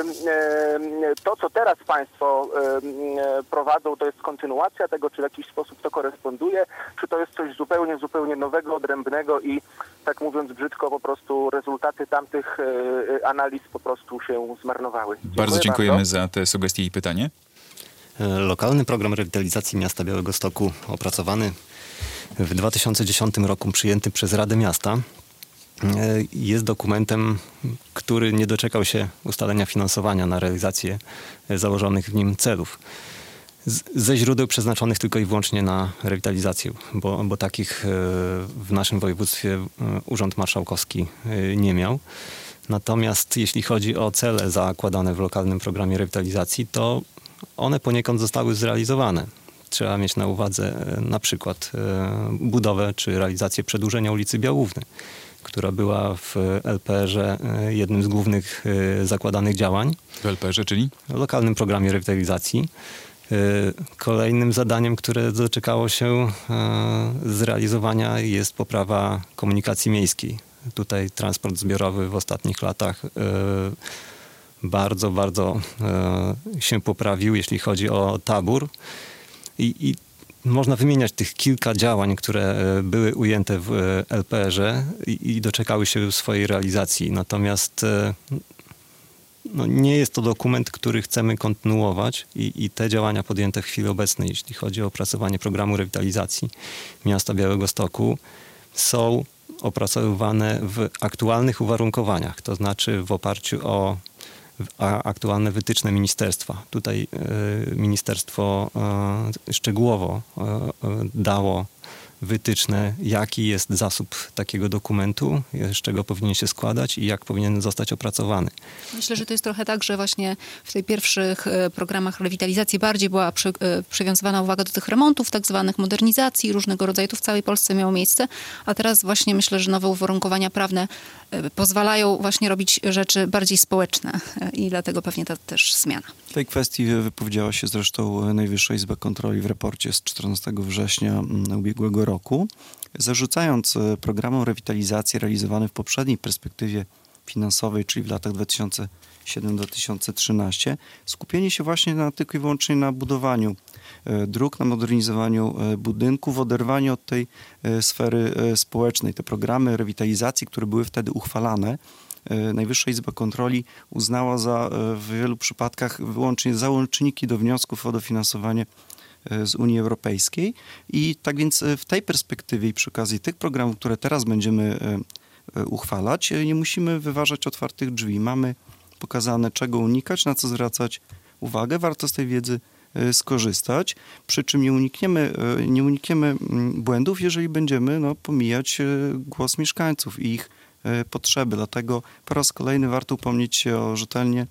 to, co teraz Państwo e, prowadzą, to jest kontynuacja tego, czy w jakiś sposób to koresponduje, czy to jest coś zupełnie, zupełnie nowego, odrębnego i tak mówiąc brzydko, po prostu rezultaty tamtych e, analiz po prostu się zmarnowały. Dziękuję Bardzo dziękujemy bardzo. za te sugestie i pytanie. E, Lokalny program rewitalizacji miasta Białegostoku opracowany w dwa tysiące dziesiątym roku przyjęty przez Radę Miasta, jest dokumentem, który nie doczekał się ustalenia finansowania na realizację założonych w nim celów. Z, ze źródeł przeznaczonych tylko i wyłącznie na rewitalizację, bo, bo takich w naszym województwie Urząd Marszałkowski nie miał. Natomiast jeśli chodzi o cele zakładane w lokalnym programie rewitalizacji, to one poniekąd zostały zrealizowane. Trzeba mieć na uwadze na przykład budowę czy realizację przedłużenia ulicy Białówny, która była w L P R-ze jednym z głównych zakładanych działań. W L P R-ze, czyli? W lokalnym programie rewitalizacji. Kolejnym zadaniem, które doczekało się zrealizowania, jest poprawa komunikacji miejskiej. Tutaj transport zbiorowy w ostatnich latach bardzo, bardzo się poprawił, jeśli chodzi o tabór. I, i można wymieniać tych kilka działań, które były ujęte w L P R-ze i, i doczekały się swojej realizacji. Natomiast no, nie jest to dokument, który chcemy kontynuować i, i te działania podjęte w chwili obecnej, jeśli chodzi o opracowanie programu rewitalizacji miasta Białegostoku, są opracowywane w aktualnych uwarunkowaniach, to znaczy w oparciu o aktualne wytyczne ministerstwa. Tutaj y, ministerstwo y, szczegółowo y, dało wytyczne, jaki jest zasób takiego dokumentu, z czego powinien się składać i jak powinien zostać opracowany. Myślę, że to jest trochę tak, że właśnie w tych pierwszych programach rewitalizacji bardziej była przy, przywiązywana uwaga do tych remontów, tak zwanych modernizacji różnego rodzaju. To w całej Polsce miało miejsce, a teraz właśnie myślę, że nowe uwarunkowania prawne pozwalają właśnie robić rzeczy bardziej społeczne i dlatego pewnie ta też zmiana. W tej kwestii wypowiedziała się zresztą Najwyższa Izba Kontroli w raporcie z czternastego września ubiegłego roku, zarzucając programom rewitalizacji realizowany w poprzedniej perspektywie finansowej, czyli w latach dwa tysiące siódmym do dwa tysiące trzynastego, skupienie się właśnie na, tylko i wyłącznie na budowaniu dróg, na modernizowaniu budynków, oderwaniu od tej sfery społecznej. Te programy rewitalizacji, które były wtedy uchwalane, Najwyższa Izba Kontroli uznała za w wielu przypadkach wyłącznie załączniki do wniosków o dofinansowanie z Unii Europejskiej. I tak więc w tej perspektywie i przy okazji tych programów, które teraz będziemy uchwalać, nie musimy wyważać otwartych drzwi. Mamy pokazane, czego unikać, na co zwracać uwagę. Warto z tej wiedzy skorzystać, przy czym nie unikniemy, nie unikniemy błędów, jeżeli będziemy no, pomijać głos mieszkańców i ich potrzeby. Dlatego po raz kolejny warto upomnieć się o rzetelnie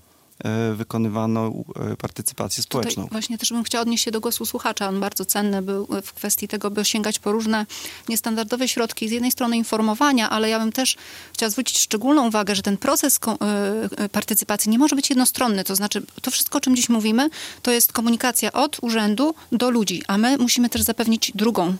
wykonywaną partycypację społeczną. Tutaj właśnie też bym chciała odnieść się do głosu słuchacza. On bardzo cenny był w kwestii tego, by sięgać po różne niestandardowe środki. Z jednej strony informowania, ale ja bym też chciała zwrócić szczególną uwagę, że ten proces partycypacji nie może być jednostronny. To znaczy to wszystko, o czym dziś mówimy, to jest komunikacja od urzędu do ludzi, a my musimy też zapewnić drugą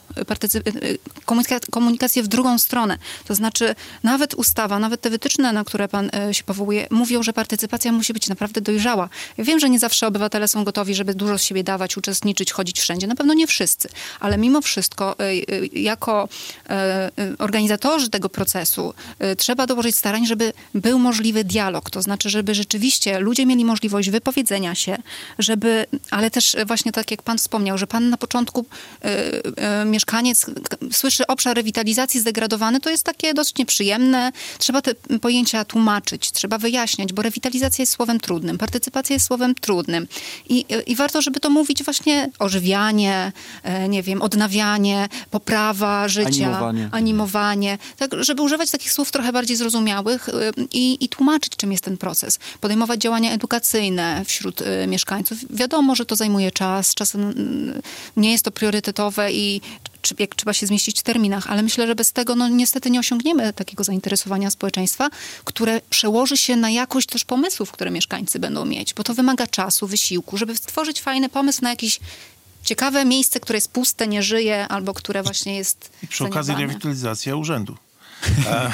komunikację w drugą stronę. To znaczy nawet ustawa, nawet te wytyczne, na które pan się powołuje, mówią, że partycypacja musi być naprawdę dojrzała. Ja wiem, że nie zawsze obywatele są gotowi, żeby dużo z siebie dawać, uczestniczyć, chodzić wszędzie. Na pewno nie wszyscy, ale mimo wszystko jako organizatorzy tego procesu trzeba dołożyć starań, żeby był możliwy dialog. To znaczy, żeby rzeczywiście ludzie mieli możliwość wypowiedzenia się, żeby, ale też właśnie tak jak pan wspomniał, że pan na początku mieszkaniec słyszy obszar rewitalizacji zdegradowany, to jest takie dość nieprzyjemne. Trzeba te pojęcia tłumaczyć, trzeba wyjaśniać, bo rewitalizacja jest słowem trudnym. Partycypacja jest słowem trudnym. I, I warto, żeby to mówić właśnie ożywianie, nie wiem, odnawianie, poprawa życia, animowanie. animowanie. Tak, żeby używać takich słów trochę bardziej zrozumiałych i, i tłumaczyć, czym jest ten proces. Podejmować działania edukacyjne wśród mieszkańców. Wiadomo, że to zajmuje czas, czasem nie jest to priorytetowe i jak trzeba się zmieścić w terminach, ale myślę, że bez tego no niestety nie osiągniemy takiego zainteresowania społeczeństwa, które przełoży się na jakość też pomysłów, które mieszkańcy będą mieć, bo to wymaga czasu, wysiłku, żeby stworzyć fajny pomysł na jakieś ciekawe miejsce, które jest puste, nie żyje, albo które właśnie jest I przy okazji zaniedbane. rewitalizacja urzędu. e,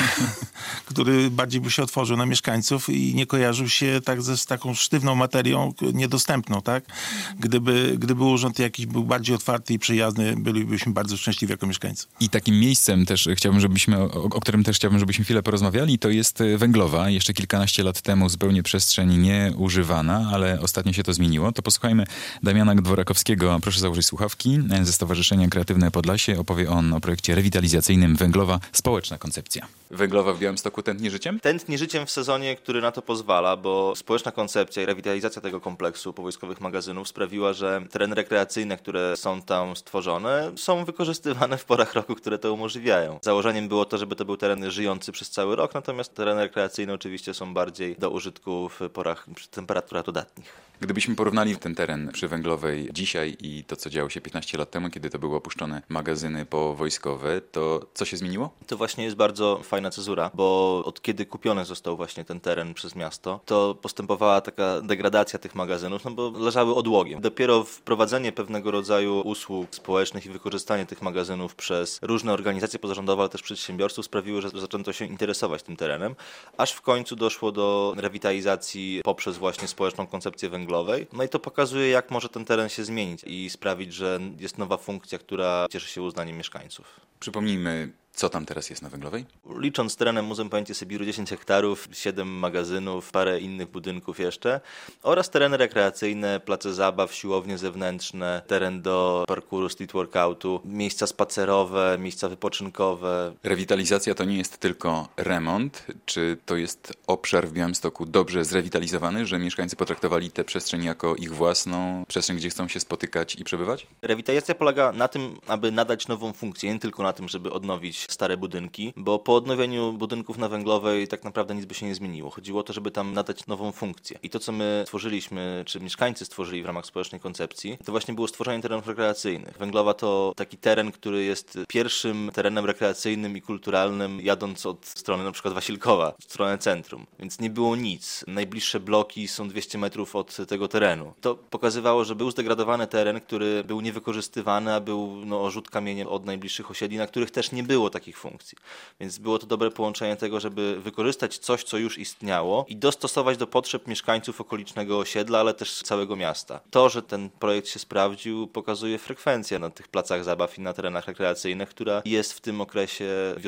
który bardziej by się otworzył na mieszkańców i nie kojarzył się tak ze, z taką sztywną materią niedostępną, tak? Gdyby, gdyby urząd jakiś był bardziej otwarty i przyjazny, bylibyśmy bardzo szczęśliwi jako mieszkańcy. I takim miejscem też chciałbym, żebyśmy, o, o którym też chciałbym, żebyśmy chwilę porozmawiali, to jest Węglowa. Jeszcze kilkanaście lat temu zupełnie przestrzeń nieużywana, ale ostatnio się to zmieniło. To posłuchajmy Damiana Dworakowskiego, proszę założyć słuchawki, ze Stowarzyszenia Kreatywne Podlasie. Opowie on o projekcie rewitalizacyjnym Węglowa. Społeczna koncepcja. Węglowa w Białymstoku tętni życiem? Tętni życiem w sezonie, który na to pozwala, bo społeczna koncepcja i rewitalizacja tego kompleksu powojskowych magazynów sprawiła, że tereny rekreacyjne, które są tam stworzone, są wykorzystywane w porach roku, które to umożliwiają. Założeniem było to, żeby to był teren żyjący przez cały rok, natomiast tereny rekreacyjne oczywiście są bardziej do użytku w porach przy temperaturach dodatnich. Gdybyśmy porównali ten teren przy Węglowej dzisiaj i to, co działo się piętnaście lat temu, kiedy to były opuszczone magazyny powojskowe, to co się zmieniło? To właśnie jest bardzo fajna cezura, bo od kiedy kupiony został właśnie ten teren przez miasto, to postępowała taka degradacja tych magazynów, no bo leżały odłogiem. Dopiero wprowadzenie pewnego rodzaju usług społecznych i wykorzystanie tych magazynów przez różne organizacje pozarządowe, ale też przedsiębiorców sprawiły, że zaczęto się interesować tym terenem, aż w końcu doszło do rewitalizacji poprzez właśnie społeczną koncepcję węglową. No i to pokazuje, jak może ten teren się zmienić i sprawić, że jest nowa funkcja, która cieszy się uznaniem mieszkańców. Przypomnijmy, co tam teraz jest na Węglowej? Licząc terenem Muzeum Pamięci Sybiru dziesięć hektarów, siedem magazynów, parę innych budynków jeszcze oraz tereny rekreacyjne, place zabaw, siłownie zewnętrzne, teren do parkouru, street workoutu, miejsca spacerowe, miejsca wypoczynkowe. Rewitalizacja to nie jest tylko remont. Czy to jest obszar w Białymstoku dobrze zrewitalizowany, że mieszkańcy potraktowali tę przestrzeń jako ich własną, przestrzeń, gdzie chcą się spotykać i przebywać? Rewitalizacja polega na tym, aby nadać nową funkcję, nie tylko na tym, żeby odnowić stare budynki, bo po odnowieniu budynków na Węglowej tak naprawdę nic by się nie zmieniło. Chodziło o to, żeby tam nadać nową funkcję. I to, co my stworzyliśmy, czy mieszkańcy stworzyli w ramach społecznej koncepcji, to właśnie było stworzenie terenów rekreacyjnych. Węglowa to taki teren, który jest pierwszym terenem rekreacyjnym i kulturalnym, jadąc od strony na przykład Wasilkowa, w stronę centrum. Więc nie było nic. Najbliższe bloki są dwieście metrów od tego terenu. To pokazywało, że był zdegradowany teren, który był niewykorzystywany, a był no, rzut kamieniem od najbliższych osiedli, na których też nie było takich funkcji. Więc było to dobre połączenie tego, żeby wykorzystać coś, co już istniało i dostosować do potrzeb mieszkańców okolicznego osiedla, ale też całego miasta. To, że ten projekt się sprawdził, pokazuje frekwencję na tych placach zabaw i na terenach rekreacyjnych, która jest w tym okresie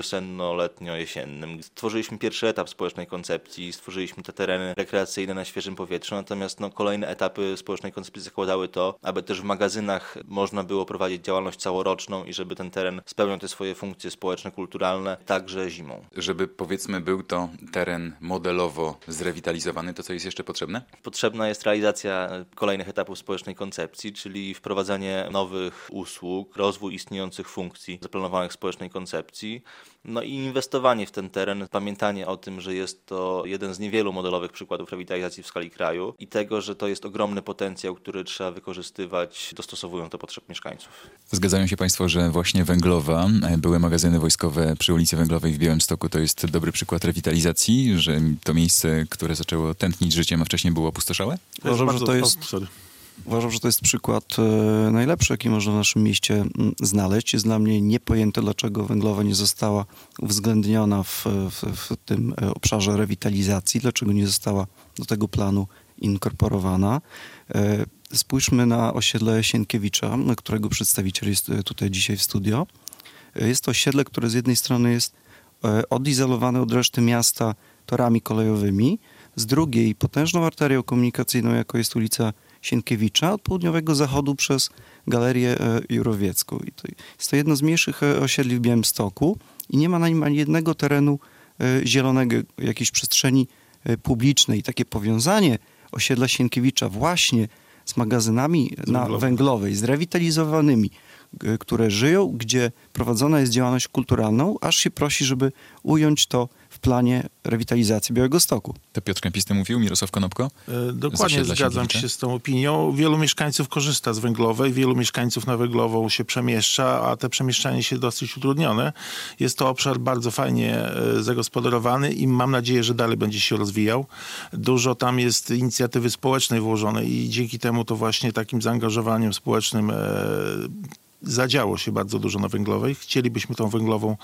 wiosenno-letnio-jesiennym. Stworzyliśmy pierwszy etap społecznej koncepcji, stworzyliśmy te tereny rekreacyjne na świeżym powietrzu, natomiast no, kolejne etapy społecznej koncepcji zakładały to, aby też w magazynach można było prowadzić działalność całoroczną i żeby ten teren spełniał te swoje funkcje społeczne, kulturalne, także zimą. Żeby powiedzmy był to teren modelowo zrewitalizowany, to co jest jeszcze potrzebne? Potrzebna jest realizacja kolejnych etapów społecznej koncepcji, czyli wprowadzanie nowych usług, rozwój istniejących funkcji zaplanowanych w społecznej koncepcji, no i inwestowanie w ten teren, pamiętanie o tym, że jest to jeden z niewielu modelowych przykładów rewitalizacji w skali kraju i tego, że to jest ogromny potencjał, który trzeba wykorzystywać, dostosowując do potrzeb mieszkańców. Zgadzają się Państwo, że właśnie Węglowa, były magazyny wojskowe przy ulicy Węglowej w Białymstoku, to jest dobry przykład rewitalizacji, że to miejsce, które zaczęło tętnić życiem, a wcześniej było opustoszałe? Uważam, że to jest... Uważam, że to jest przykład e, najlepszy, jaki można w naszym mieście m, znaleźć. Jest dla mnie niepojęte, dlaczego Węglowa nie została uwzględniona w, w, w tym obszarze rewitalizacji, dlaczego nie została do tego planu inkorporowana. E, spójrzmy na osiedle Sienkiewicza, którego przedstawiciel jest tutaj dzisiaj w studio. E, jest to osiedle, które z jednej strony jest e, odizolowane od reszty miasta torami kolejowymi, z drugiej potężną arterią komunikacyjną, jaką jest ulica Sienkiewicza, od południowego zachodu przez Galerię Jurowiecką. I to jest to jedno z mniejszych osiedli w Białymstoku i nie ma na nim ani jednego terenu zielonego, jakiejś przestrzeni publicznej. I takie powiązanie osiedla Sienkiewicza właśnie z magazynami na Węglowej, zrewitalizowanymi, które żyją, gdzie prowadzona jest działalność kulturalną, aż się prosi, żeby ująć to w planie rewitalizacji Białegostoku. To Piotr Kępisty mówił, Mirosław Konopko? E, dokładnie zgadzam się z tą opinią. Wielu mieszkańców korzysta z Węglowej, wielu mieszkańców na Węglową się przemieszcza, a te przemieszczanie się dosyć utrudnione. Jest to obszar bardzo fajnie e, zagospodarowany i mam nadzieję, że dalej będzie się rozwijał. Dużo tam jest inicjatywy społecznej włożonej i dzięki temu to właśnie takim zaangażowaniem społecznym e, zadziało się bardzo dużo na Węglowej. Chcielibyśmy tą Węglową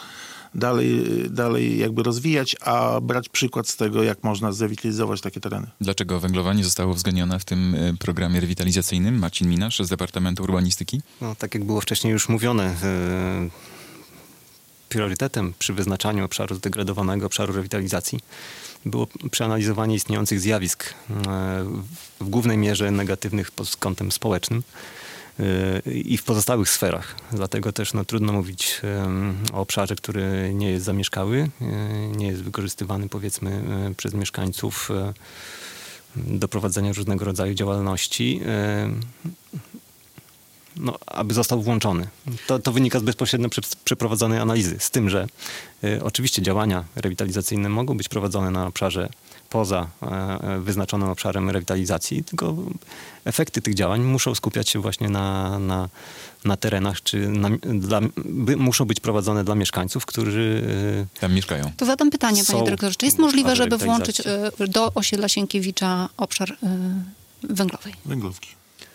dalej, dalej jakby rozwijać, a brać przykład z tego, jak można zrewitalizować takie tereny. Dlaczego węglowa nie została uwzględniona w tym programie rewitalizacyjnym? Marcin Minarz z Departamentu Urbanistyki. No, tak jak było wcześniej już mówione, yy, priorytetem przy wyznaczaniu obszaru zdegradowanego, obszaru rewitalizacji było przeanalizowanie istniejących zjawisk yy, w głównej mierze negatywnych pod kątem społecznym yy, i w pozostałych sferach. Dlatego też no, trudno mówić yy, o obszarze, który nie jest zamieszkały, yy, nie jest wykorzystywany powiedzmy yy, przez mieszkańców yy, do prowadzenia różnego rodzaju działalności. Yy, No, aby został włączony. To, to wynika z bezpośrednio prze, przeprowadzonej analizy. Z tym, że y, oczywiście działania rewitalizacyjne mogą być prowadzone na obszarze poza y, wyznaczonym obszarem rewitalizacji, tylko efekty tych działań muszą skupiać się właśnie na, na, na terenach, czy na, dla, by, muszą być prowadzone dla mieszkańców, którzy y, tam mieszkają. To zadam pytanie, panie dyrektorze. Czy jest możliwe, żeby włączyć y, do osiedla Sienkiewicza obszar y, węglowej? Węglówki.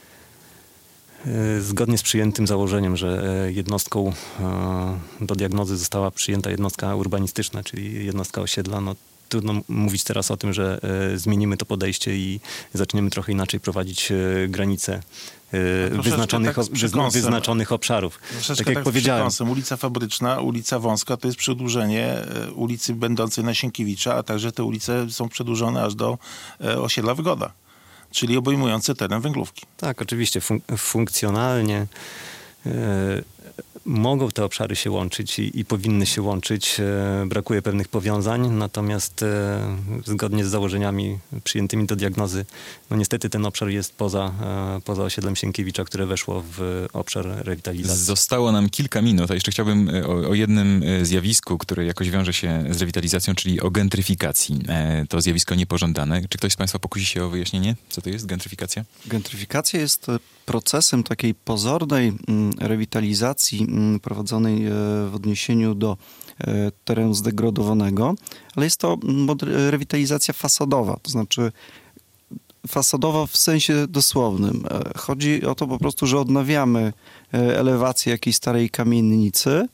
Zgodnie z przyjętym założeniem, że jednostką do diagnozy została przyjęta jednostka urbanistyczna, czyli jednostka osiedla, no trudno mówić teraz o tym, że zmienimy to podejście i zaczniemy trochę inaczej prowadzić granice wyznaczonych, tak wyznaczonych obszarów. Tak jak tak powiedziałem. Ulica Fabryczna, ulica Wąska to jest przedłużenie ulicy będącej na Sienkiewicza, a także te ulice są przedłużone aż do osiedla Wygoda, czyli obejmujące teren Węglówki. Tak, oczywiście fun- funkcjonalnie e, mogą te obszary się łączyć i, i powinny się łączyć. E, brakuje pewnych powiązań, natomiast e, zgodnie z założeniami przyjętymi do diagnozy, no niestety ten obszar jest poza, e, poza osiedlem Sienkiewicza, które weszło w obszar rewitalizacji. Zostało nam kilka minut, a jeszcze chciałbym o, o jednym zjawisku, które jakoś wiąże się z rewitalizacją, czyli o gentryfikacji. E, to zjawisko niepożądane. Czy ktoś z państwa pokusi się o wyjaśnienie, co to jest gentryfikacja? Gentryfikacja jest procesem takiej pozornej rewitalizacji prowadzonej w odniesieniu do terenu zdegradowanego, ale jest to rewitalizacja fasadowa, to znaczy fasadowa w sensie dosłownym. Chodzi o to po prostu, że odnawiamy elewację jakiejś starej kamienicy,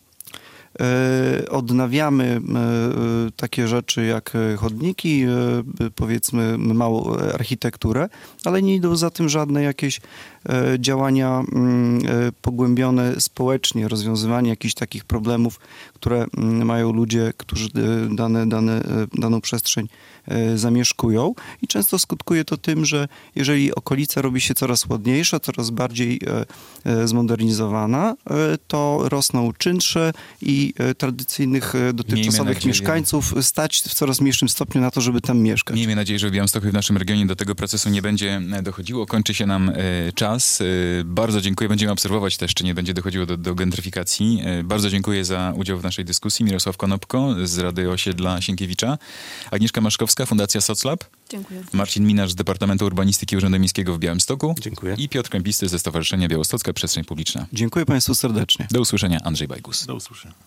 odnawiamy takie rzeczy jak chodniki, powiedzmy małą architekturę, ale nie idą za tym żadne jakieś działania pogłębione społecznie, rozwiązywanie jakichś takich problemów, które mają ludzie, którzy dane, dane, daną przestrzeń zamieszkują i często skutkuje to tym, że jeżeli okolica robi się coraz ładniejsza, coraz bardziej zmodernizowana, to rosną czynsze i tradycyjnych dotychczasowych mieszkańców stać w coraz mniejszym stopniu na to, żeby tam mieszkać. Miejmy nadzieję, że w Białymstoku i w naszym regionie do tego procesu nie będzie dochodziło. Kończy się nam czas. Bardzo dziękuję. Będziemy obserwować też, czy nie będzie dochodziło do, do gentryfikacji. Bardzo dziękuję za udział w naszej dyskusji. Mirosław Konopko z Rady Osiedla Sienkiewicza, Agnieszka Maszkowska, Fundacja Soclab, Dziękuję. Marcin Minarz z Departamentu Urbanistyki Urzędu Miejskiego w Białymstoku. Dziękuję. I Piotr Kępisty ze Stowarzyszenia Białostocka Przestrzeń Publiczna. Dziękuję państwu serdecznie. Do usłyszenia. Andrzej Bajgus. Do usłyszenia.